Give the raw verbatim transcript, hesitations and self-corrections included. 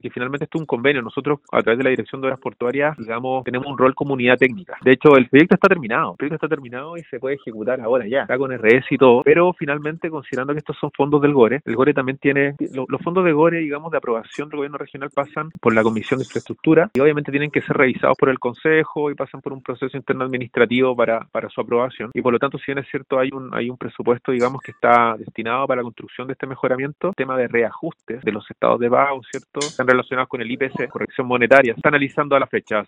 que finalmente esto es un convenio. Nosotros, a través de la Dirección de Obras Portuarias, digamos, tenemos un rol como unidad técnica. De hecho, el proyecto está terminado, el proyecto está terminado y se puede ejecutar ahora ya, está con R S y todo, pero finalmente, considerando que estos son fondos del GORE, el GORE también tiene, lo, los fondos de GORE, digamos, de aprobación del gobierno regional pasan por la Comisión de Infraestructura y obviamente tienen que ser revisados por el Consejo y pasan por un proceso interno administrativo para, para su aprobación. Y por lo tanto, si bien es cierto, hay un, hay un presupuesto, digamos, que está destinado para la construcción de este mejoramiento, tema de reajustes de los estados de pago, ¿cierto? Están relacionados con el I P C, corrección monetaria, se está analizando a la fecha.